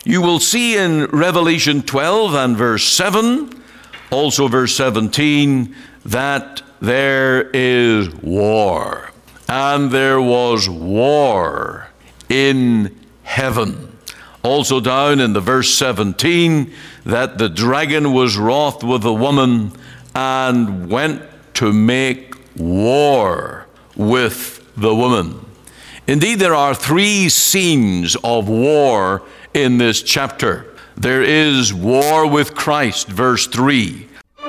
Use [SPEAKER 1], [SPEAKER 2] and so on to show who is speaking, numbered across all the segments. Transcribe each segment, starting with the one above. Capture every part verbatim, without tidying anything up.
[SPEAKER 1] You will see in Revelation twelve and verse seven, also verse seventeen, that there is war. And there was war in heaven. Also down in the verse seventeen, that the dragon was wroth with the woman and went to make war with the woman. Indeed, there are three scenes of war in this chapter. There is war with Christ, verse three.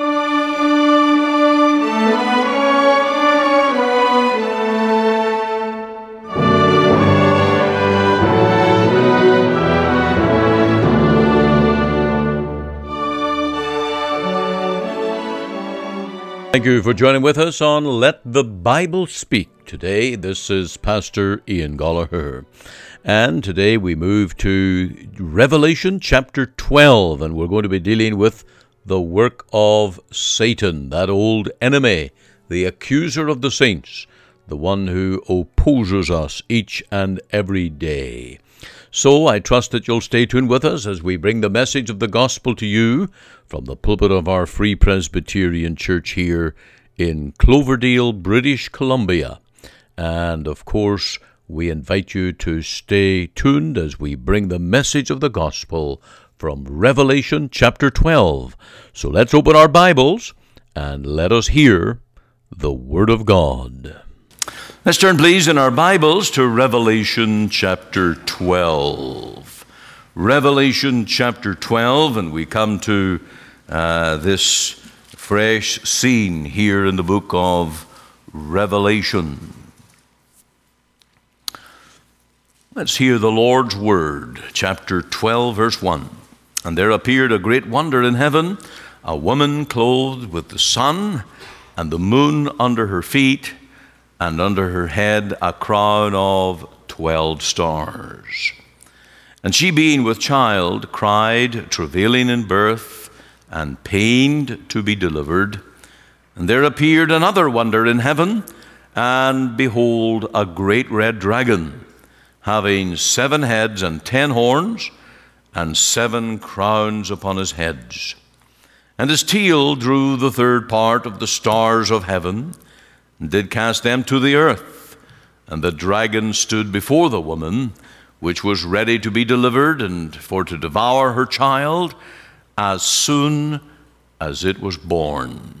[SPEAKER 1] Thank you for joining with us on Let the Bible Speak. Today, this is Pastor Ian Gollaher. And today we move to Revelation chapter twelve, and we're going to be dealing with the work of Satan, that old enemy, the accuser of the saints, the one who opposes us each and every day. So I trust that you'll stay tuned with us as we bring the message of the gospel to you from the pulpit of our Free Presbyterian Church here in Cloverdale, British Columbia. And of course, we invite you to stay tuned as we bring the message of the gospel from Revelation chapter twelve. So let's open our Bibles and let us hear the Word of God. Let's turn, please, in our Bibles to Revelation chapter twelve. Revelation chapter twelve, and we come to uh, this fresh scene here in the book of Revelation. Let's hear the Lord's Word, chapter twelve, verse one. And there appeared a great wonder in heaven, a woman clothed with the sun, and the moon under her feet, and under her head a crown of twelve stars. And she, being with child, cried, travailing in birth, and pained to be delivered. And there appeared another wonder in heaven, and behold, a great red dragon, having seven heads and ten horns, and seven crowns upon his heads. And his tail drew the third part of the stars of heaven, and did cast them to the earth. And the dragon stood before the woman, which was ready to be delivered, and for to devour her child as soon as it was born.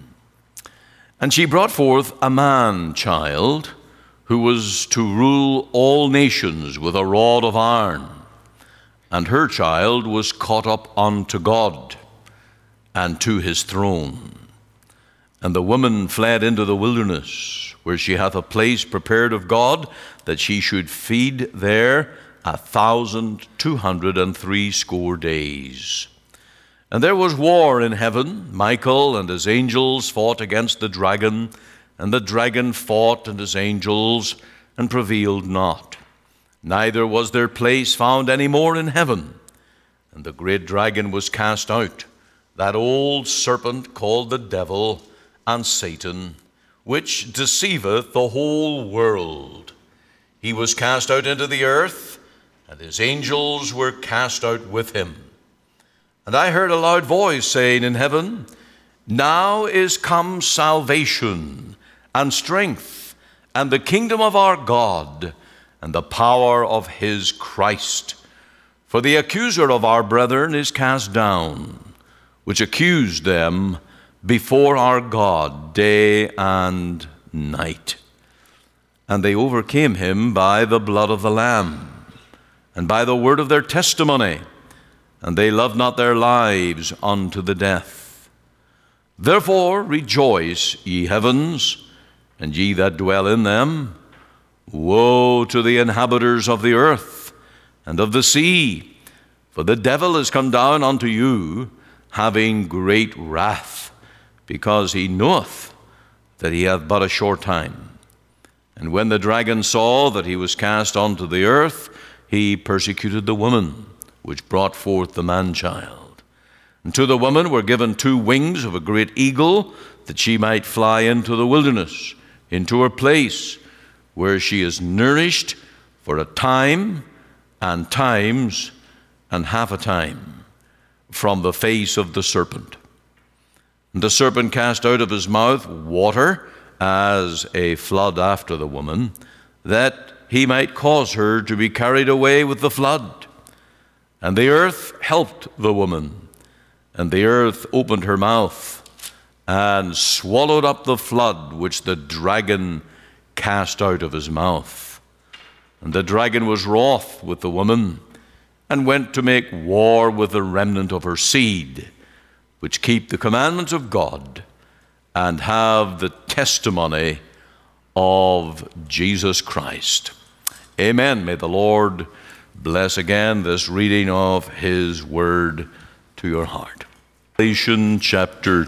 [SPEAKER 1] And she brought forth a man-child, who was to rule all nations with a rod of iron. And her child was caught up unto God, and to his throne. And the woman fled into the wilderness, where she hath a place prepared of God, that she should feed there a thousand two hundred and threescore days. And there was war in heaven. Michael and his angels fought against the dragon, and the dragon fought and his angels, and prevailed not. Neither was their place found any more in heaven. And the great dragon was cast out, that old serpent called the devil and Satan, which deceiveth the whole world. He was cast out into the earth, and his angels were cast out with him. And I heard a loud voice saying in heaven, Now is come salvation, and strength, and the kingdom of our God, and the power of his Christ. For the accuser of our brethren is cast down, which accused them before our God day and night. And they overcame him by the blood of the Lamb, and by the word of their testimony, and they loved not their lives unto the death. Therefore rejoice, ye heavens, and ye that dwell in them. Woe to the inhabitants of the earth and of the sea, for the devil is come down unto you, having great wrath, because he knoweth that he hath but a short time. And when the dragon saw that he was cast unto the earth, he persecuted the woman which brought forth the man-child. And to the woman were given two wings of a great eagle, that she might fly into the wilderness, into her place, where she is nourished for a time and times and half a time from the face of the serpent. And the serpent cast out of his mouth water as a flood after the woman, that he might cause her to be carried away with the flood. And the earth helped the woman, and the earth opened her mouth and swallowed up the flood which the dragon cast out of his mouth. And the dragon was wroth with the woman, and went to make war with the remnant of her seed, which keep the commandments of God, and have the testimony of Jesus Christ. Amen. May the Lord bless again this reading of his word to your heart. Revelation chapter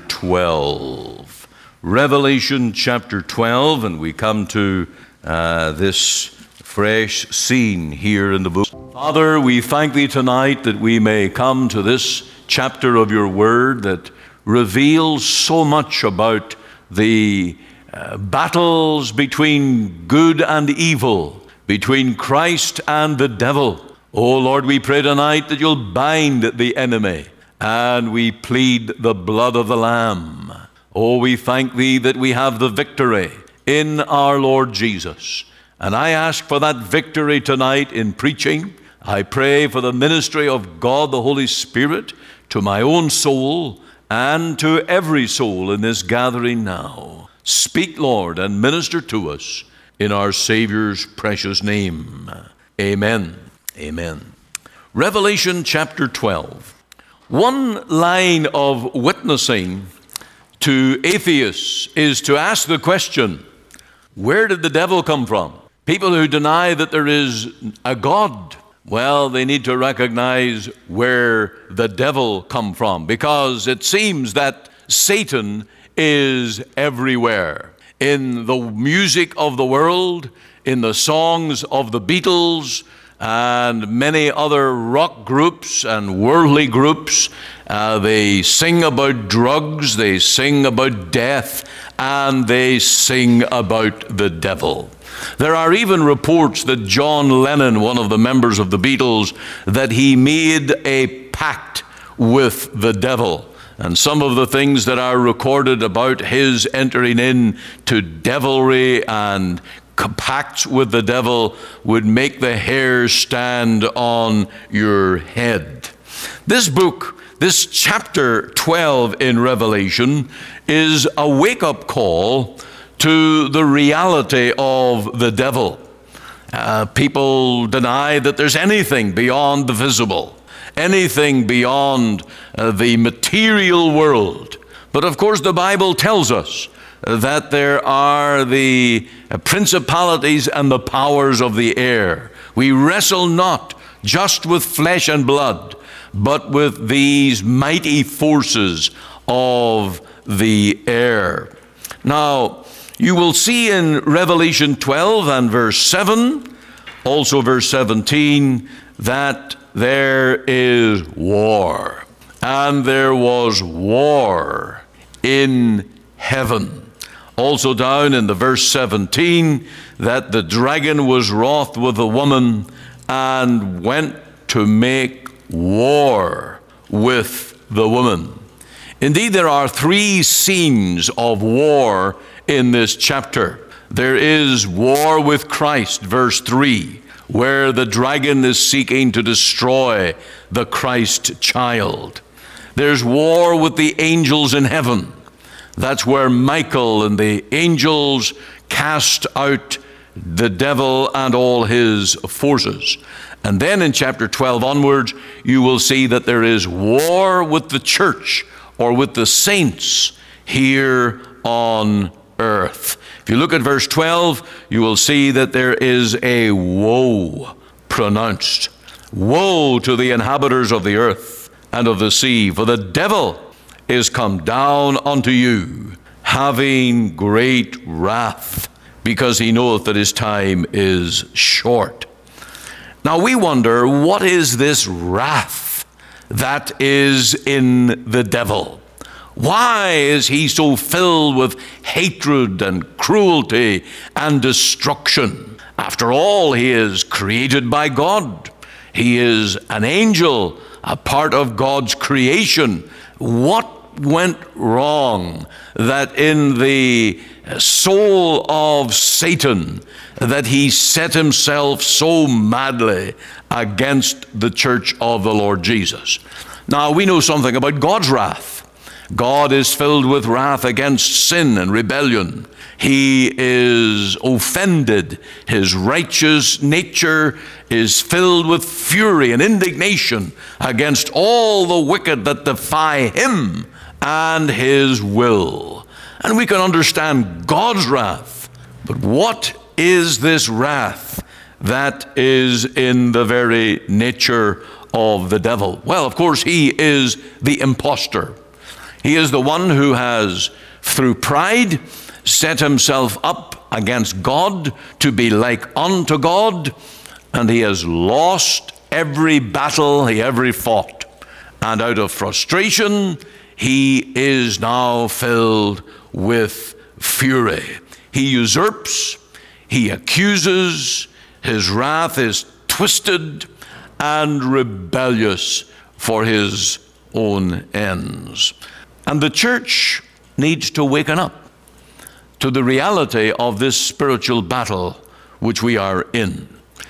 [SPEAKER 1] twelve. Revelation chapter twelve, and we come to uh, this fresh scene here in the book. Father, we thank thee tonight that we may come to this chapter of your word that reveals so much about the uh, battles between good and evil, between Christ and the devil. Oh Lord, we pray tonight that you'll bind the enemy, and we plead the blood of the Lamb. Oh, we thank thee that we have the victory in our Lord Jesus. And I ask for that victory tonight in preaching. I pray for the ministry of God the Holy Spirit to my own soul and to every soul in this gathering now. Speak, Lord, and minister to us in our Savior's precious name. Amen. Amen. Revelation chapter twelve. One line of witnessing to atheists is to ask the question, where did the devil come from? People who deny that there is a God, well, they need to recognize where the devil come from, because it seems that Satan is everywhere. In the music of the world, in the songs of the Beatles, and many other rock groups and worldly groups, uh, they sing about drugs, they sing about death, and they sing about the devil. There are even reports that John Lennon, one of the members of the Beatles, that he made a pact with the devil. And some of the things that are recorded about his entering into devilry and pacts with the devil would make the hair stand on your head. This book, this chapter twelve in Revelation, is a wake-up call to the reality of the devil. Uh, people deny that there's anything beyond the visible, anything beyond uh, the material world. But of course, the Bible tells us that there are the principalities and the powers of the air. We wrestle not just with flesh and blood, but with these mighty forces of the air. Now, you will see in Revelation twelve and verse seven, also verse seventeen, that there is war. And there was war in heaven. Also down in the verse seventeen, that the dragon was wroth with the woman and went to make war with the woman. Indeed, there are three scenes of war in this chapter. There is war with Christ, verse three, where the dragon is seeking to destroy the Christ child. There's war with the angels in heaven. That's where Michael and the angels cast out the devil and all his forces. And then in chapter twelve onwards, you will see that there is war with the church, or with the saints here on earth. If you look at verse twelve, you will see that there is a woe pronounced. Woe to the inhabitants of the earth and of the sea, for the devil is come down unto you, having great wrath, because he knoweth that his time is short. Now we wonder, what is this wrath that is in the devil? Why is he so filled with hatred and cruelty and destruction? After all, he is created by God. He is an angel, a part of God's creation. What went wrong that in the soul of Satan that he set himself so madly against the church of the Lord Jesus? Now, we know something about God's wrath. God is filled with wrath against sin and rebellion. He is offended. His righteous nature is filled with fury and indignation against all the wicked that defy him and his will. And we can understand God's wrath. But what is this wrath that is in the very nature of the devil? Well, of course, he is the impostor. He is the one who has, through pride, set himself up against God to be like unto God, and he has lost every battle he ever fought. And out of frustration, he is now filled with fury. He usurps, he accuses, his wrath is twisted and rebellious for his own ends. And the church needs to waken up to the reality of this spiritual battle which we are in.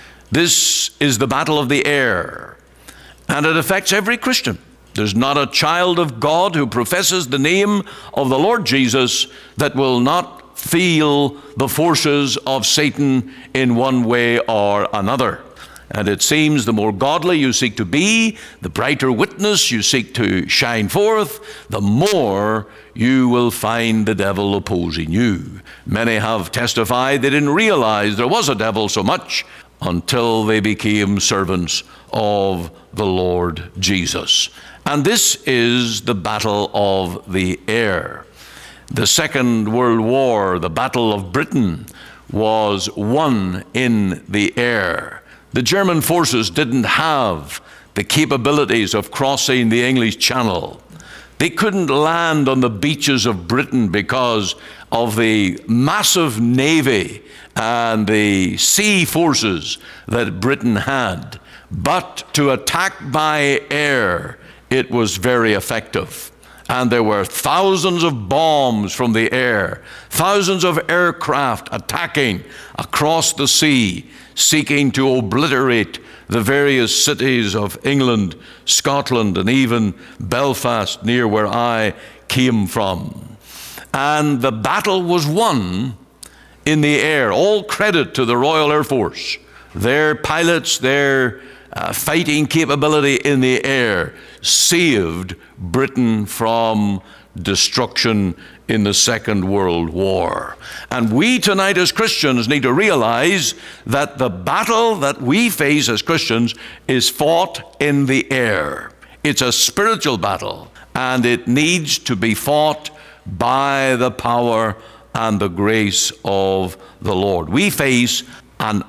[SPEAKER 1] This is the battle of the air, and it affects every Christian. There's not a child of God who professes the name of the Lord Jesus that will not feel the forces of Satan in one way or another. And it seems the more godly you seek to be, the brighter witness you seek to shine forth, the more you will find the devil opposing you. Many have testified they didn't realize there was a devil so much until they became servants of the Lord Jesus. And this is the battle of the air. The Second World War, the Battle of Britain, was won in the air. The German forces didn't have the capabilities of crossing the English Channel. They couldn't land on the beaches of Britain because of the massive navy and the sea forces that Britain had. But to attack by air, it was very effective. And there were thousands of bombs from the air, thousands of aircraft attacking across the sea, seeking to obliterate the various cities of England, Scotland, and even Belfast, near where I came from. And the battle was won in the air. All credit to the Royal Air Force. Their pilots, their uh, fighting capability in the air saved Britain from destruction in the Second World War. And we tonight as Christians need to realize that the battle that we face as Christians is fought in the air. It's a spiritual battle, and it needs to be fought by the power and the grace of the Lord. We face an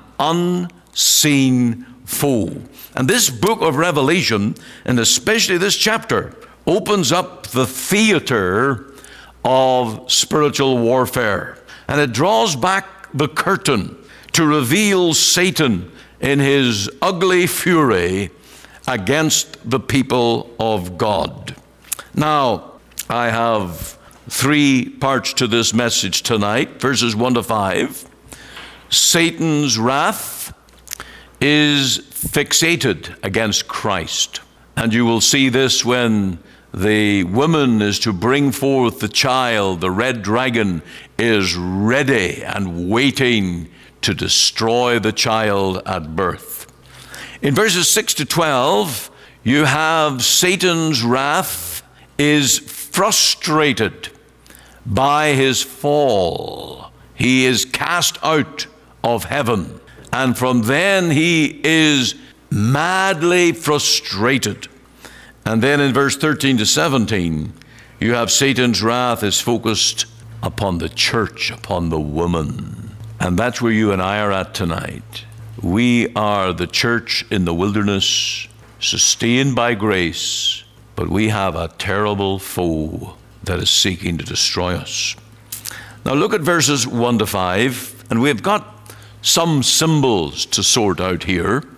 [SPEAKER 1] unseen foe. And this book of Revelation, and especially this chapter, opens up the theater of spiritual warfare. And it draws back the curtain to reveal Satan in his ugly fury against the people of God. Now, I have three parts to this message tonight, verses one to five. Satan's wrath is fixated against Christ. And you will see this when the woman is to bring forth the child. The red dragon is ready and waiting to destroy the child at birth. In verses six to twelve, you have Satan's wrath is frustrated by his fall. He is cast out of heaven. And from then he is madly frustrated. And then in verse thirteen to seventeen, you have Satan's wrath is focused upon the church, upon the woman. And that's where you and I are at tonight. We are the church in the wilderness, sustained by grace, but we have a terrible foe that is seeking to destroy us. Now look at verses one to five, and we've got some symbols to sort out here.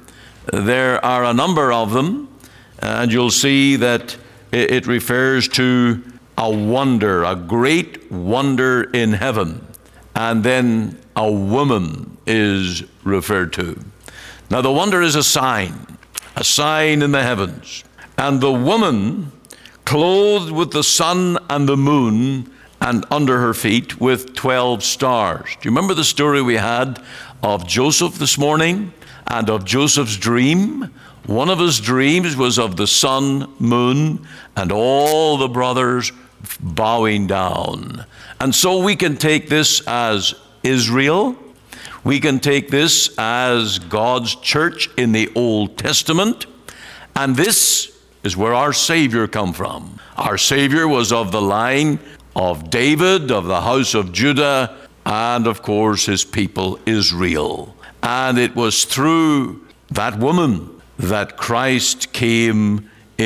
[SPEAKER 1] There are a number of them, and you'll see that it refers to a wonder, a great wonder in heaven. And then a woman is referred to. Now the wonder is a sign, a sign in the heavens. And the woman clothed with the sun and the moon, and under her feet with twelve stars. Do you remember the story we had of Joseph this morning and of Joseph's dream? One of his dreams was of the sun, moon, and all the brothers bowing down. And so we can take this as Israel. We can take this as God's church in the Old Testament. And this is where our Savior come from. Our Savior was of the line of David, of the house of Judah, and of course his people Israel. And it was through that woman that Christ came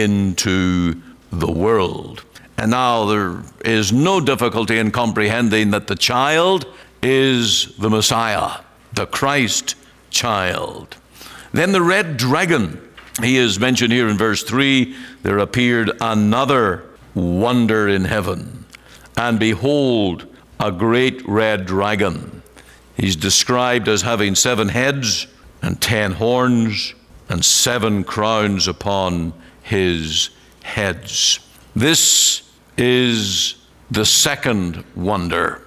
[SPEAKER 1] into the world. And now there is no difficulty in comprehending that the child is the Messiah, the Christ child. Then the red dragon, he is mentioned here in verse three. There appeared another wonder in heaven. And behold, a great red dragon. He's described as having seven heads and ten horns and seven crowns upon his heads. This is the second wonder.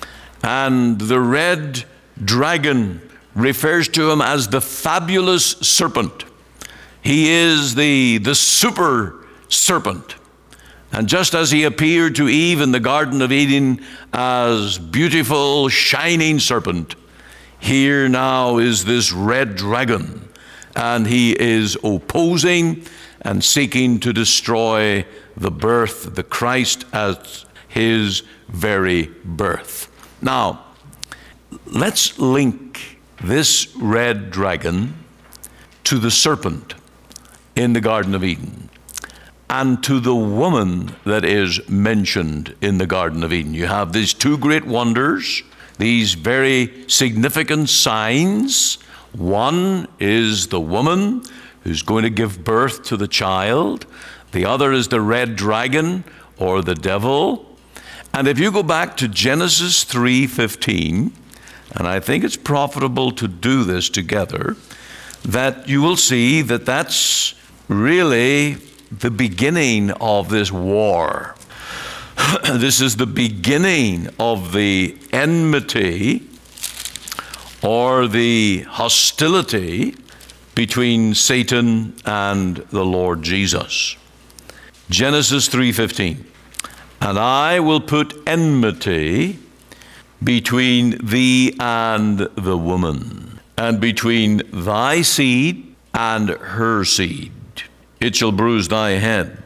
[SPEAKER 1] And the red dragon refers to him as the fabulous serpent. He is the, the super serpent. And just as he appeared to Eve in the Garden of Eden as beautiful, shining serpent, here now is this red dragon, and he is opposing and seeking to destroy the birth, the Christ at his very birth. Now, let's link this red dragon to the serpent in the Garden of Eden, and to the woman that is mentioned in the Garden of Eden. You have these two great wonders, these very significant signs. One is the woman who's going to give birth to the child. The other is the red dragon, or the devil. And if you go back to Genesis three fifteen, and I think it's profitable to do this together, that you will see that that's really the beginning of this war. This is the beginning of the enmity or the hostility between Satan and the Lord Jesus. Genesis three fifteen. And I will put enmity between thee and the woman, and between thy seed and her seed. It shall bruise thy head,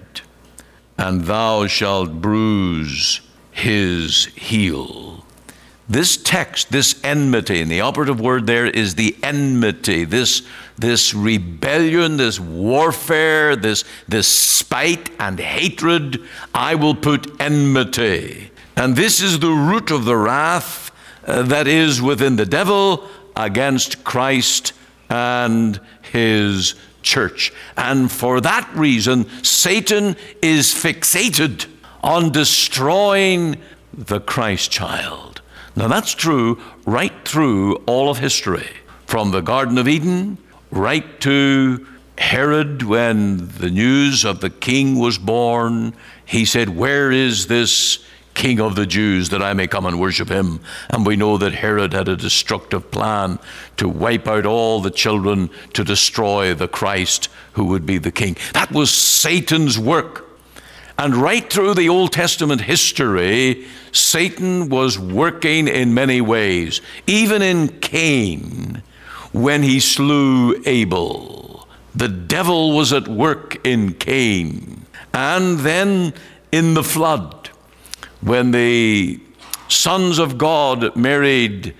[SPEAKER 1] and thou shalt bruise his heel. This text, this enmity, and the operative word there is the enmity, this, this rebellion, this warfare, this, this spite and hatred, I will put enmity. And this is the root of the wrath uh, that is within the devil against Christ and his church. And for that reason, Satan is fixated on destroying the Christ child. Now that's true right through all of history, from the Garden of Eden right to Herod. When the news of the king was born, he said, "Where is this King of the Jews, that I may come and worship him?" And we know that Herod had a destructive plan to wipe out all the children, to destroy the Christ who would be the king. That was Satan's work. And right through the Old Testament history, Satan was working in many ways. Even in Cain, when he slew Abel, the devil was at work in Cain. And then in the flood, when the sons of God married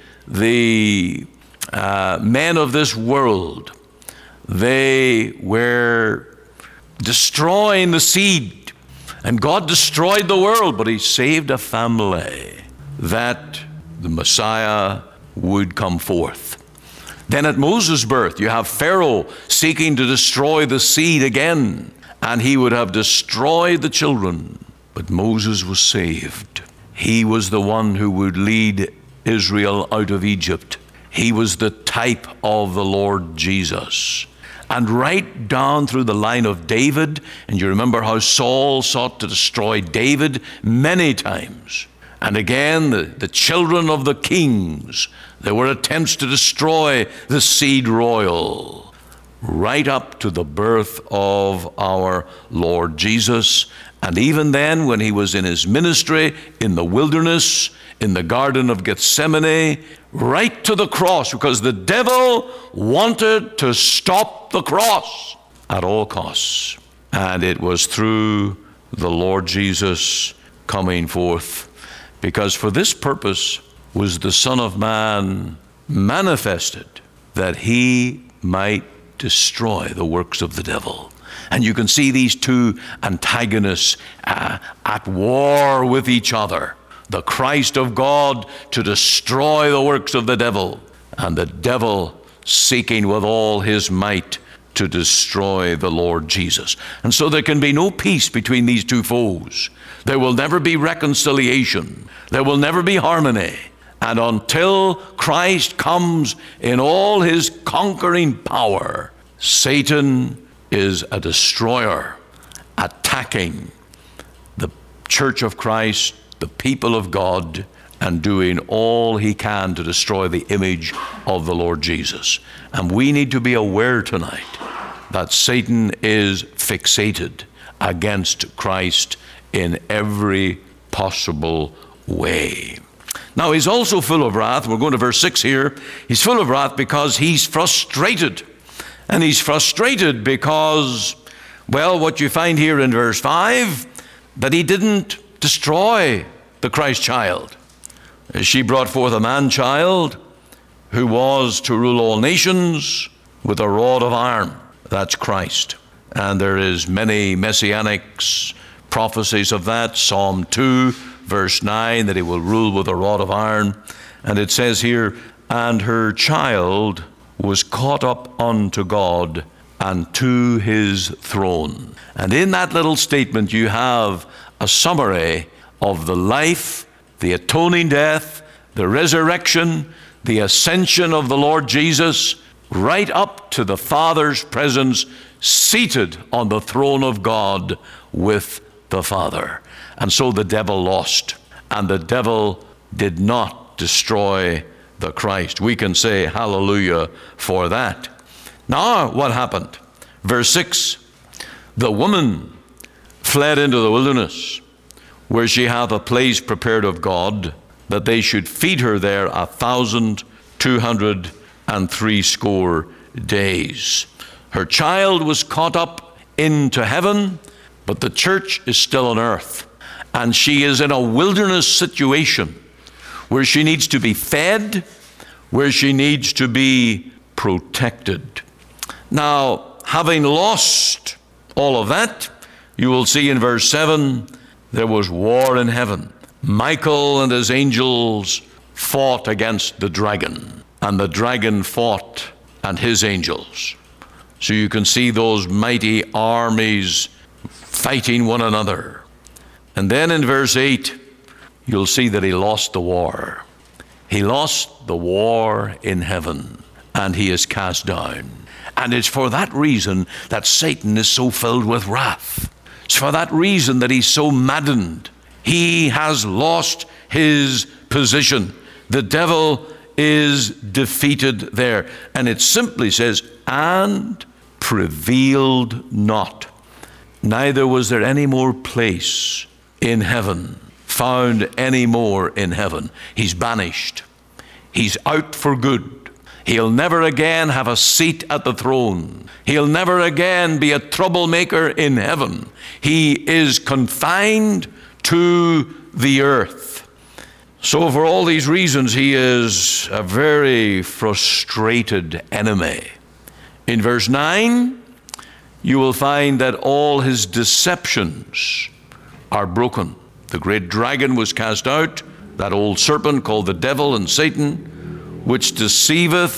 [SPEAKER 1] the uh, men of this world, they were destroying the seed. And God destroyed the world, but he saved a family that the Messiah would come forth. Then at Moses' birth, you have Pharaoh seeking to destroy the seed again, and he would have destroyed the children. But Moses was saved. He was the one who would lead Israel out of Egypt. He was the type of the Lord Jesus. And right down through the line of David, and you remember how Saul sought to destroy David many times. And again, the, the children of the kings, there were attempts to destroy the seed royal, right up to the birth of our Lord Jesus. And even then, when he was in his ministry in the wilderness, in the Garden of Gethsemane, right to the cross, because the devil wanted to stop the cross at all costs. And it was through the Lord Jesus coming forth, because for this purpose was the Son of Man manifested, that he might destroy the works of the devil. And you can see these two antagonists uh, at war with each other. The Christ of God to destroy the works of the devil, and the devil seeking with all his might to destroy the Lord Jesus. And so there can be no peace between these two foes. There will never be reconciliation. There will never be harmony. And until Christ comes in all his conquering power, Satan is a destroyer, attacking the church of Christ, the people of God, and doing all he can to destroy the image of the Lord Jesus. And we need to be aware tonight that Satan is fixated against Christ in every possible way. Now, he's also full of wrath. We're going to verse six here. He's full of wrath because he's frustrated. And he's frustrated because, well, what you find here in verse five, that he didn't destroy the Christ child. She brought forth a man-child who was to rule all nations with a rod of iron. That's Christ. And there is many messianic prophecies of that. Psalm two, verse nine, that he will rule with a rod of iron. And it says here, and her child was caught up unto God and to his throne. And in that little statement you have a summary of the life, the atoning death, the resurrection, the ascension of the Lord Jesus, right up to the Father's presence, seated on the throne of God with the Father. And so the devil lost, and the devil did not destroy the Christ. We can say hallelujah for that. Now, what happened? Verse six, the woman fled into the wilderness, where she hath a place prepared of God, that they should feed her there a thousand two hundred and three score days. Her child was caught up into heaven, but the church is still on earth. And she is in a wilderness situation where she needs to be fed, where she needs to be protected. Now, having lost all of that, you will see in verse seven, there was war in heaven. Michael and his angels fought against the dragon, and the dragon fought and his angels. So you can see those mighty armies fighting one another. And then in verse eight, you'll see that he lost the war. He lost the war in heaven, and he is cast down. And it's for that reason that Satan is so filled with wrath. It's for that reason that he's so maddened. He has lost his position. The devil is defeated there. And it simply says, and prevailed not. Neither was there any more place in heaven, found any more in heaven. He's banished. He's out for good. He'll never again have a seat at the throne. He'll never again be a troublemaker in heaven. He is confined to the earth. So for all these reasons, he is a very frustrated enemy. In verse nine, you will find that all his deceptions are broken. The great dragon was cast out, that old serpent called the devil and Satan, which deceiveth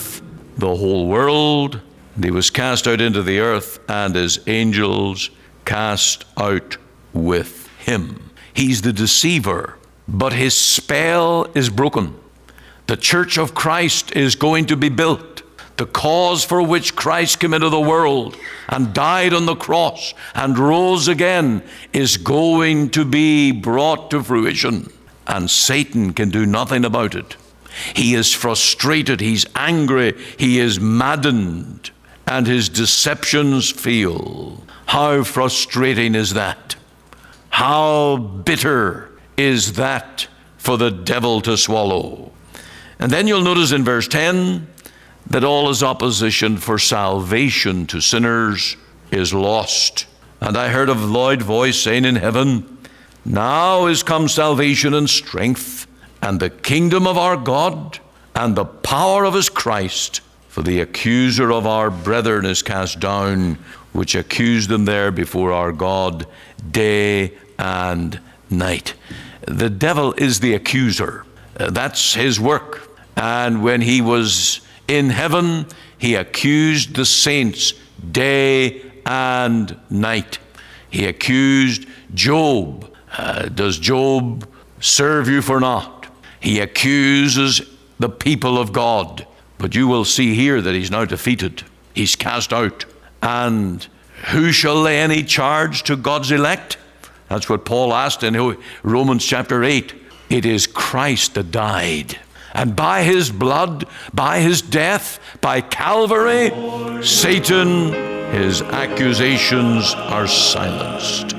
[SPEAKER 1] the whole world. And he was cast out into the earth, and his angels cast out with him. He's the deceiver, but his spell is broken. The church of Christ is going to be built. The cause for which Christ came into the world and died on the cross and rose again is going to be brought to fruition, and Satan can do nothing about it. He is frustrated, he's angry, he is maddened, and his deceptions fail. How frustrating is that? How bitter is that for the devil to swallow? And then you'll notice in verse ten that all his opposition for salvation to sinners is lost. And I heard a loud voice saying in heaven, now is come salvation and strength, and the kingdom of our God, and the power of his Christ. For the accuser of our brethren is cast down, which accused them there before our God day and night. The devil is the accuser. Uh, that's his work. And when he was in heaven, he accused the saints day and night. He accused Job. Uh, does Job serve you for naught? He accuses the people of God. But you will see here that he's now defeated. He's cast out. And who shall lay any charge to God's elect? That's what Paul asked in Romans chapter eight. It is Christ that died. And by his blood, by his death, by Calvary, Satan, his accusations are silenced.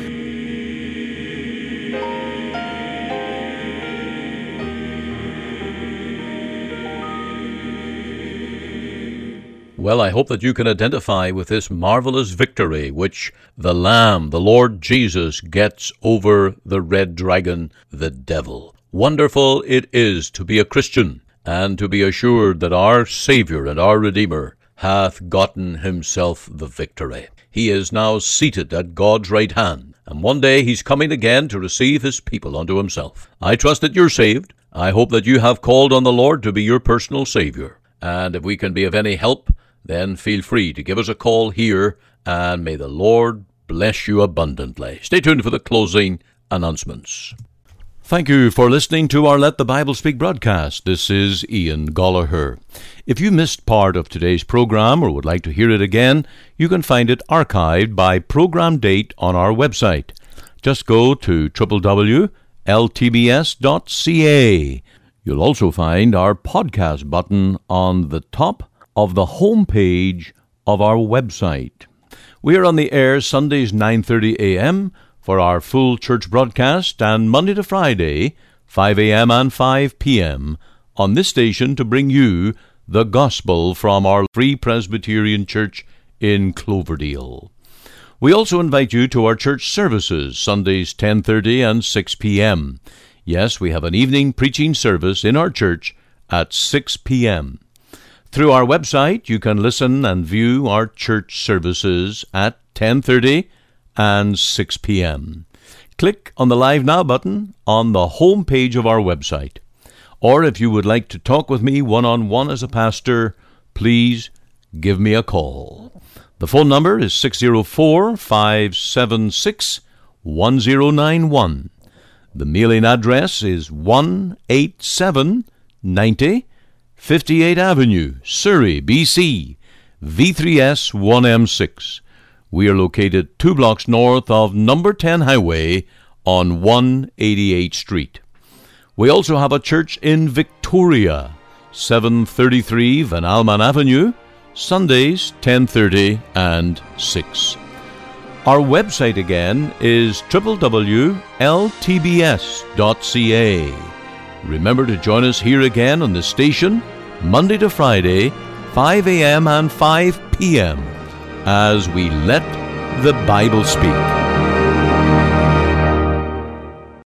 [SPEAKER 2] Well, I hope that you can identify with this marvelous victory which the Lamb, the Lord Jesus, gets over the red dragon, the devil. Wonderful it is to be a Christian, and to be assured that our Savior and our Redeemer hath gotten himself the victory. He is now seated at God's right hand, and one day he's coming again to receive his people unto himself. I trust that you're saved. I hope that you have called on the Lord to be your personal Savior. And if we can be of any help, then feel free to give us a call here, and may the Lord bless you abundantly. Stay tuned for the closing announcements. Thank you for listening to our Let the Bible Speak broadcast. This is Ian Gollaher. If you missed part of today's program or would like to hear it again, you can find it archived by program date on our website. Just go to w w w dot l t b s dot c a. You'll also find our podcast button on the top of the home page of our website. We are on the air Sundays nine thirty a.m. for our full church broadcast, and Monday to Friday five a.m. and five p.m. on this station to bring you the gospel from our Free Presbyterian Church in Cloverdale. We also invite you to our church services Sundays ten thirty and six p.m. Yes, we have an evening preaching service in our church at six p.m. Through our website, you can listen and view our church services at ten thirty and six p.m. Click on the Live Now button on the home page of our website. Or if you would like to talk with me one-on-one as a pastor, please give me a call. The phone number is six oh four, five seven six, one oh nine one. The mailing address is one eighty-seven ninety fifty-eighth Avenue, Surrey, B C, V three S one M six. We are located two blocks north of number ten Highway on one eighty-eighth Street. We also have a church in Victoria, seven thirty-three Van Alman Avenue, Sundays ten thirty and six. Our website again is w w w dot l t b s dot c a. Remember to join us here again on the station, Monday to Friday, five a.m. and five p.m., as we let the Bible speak.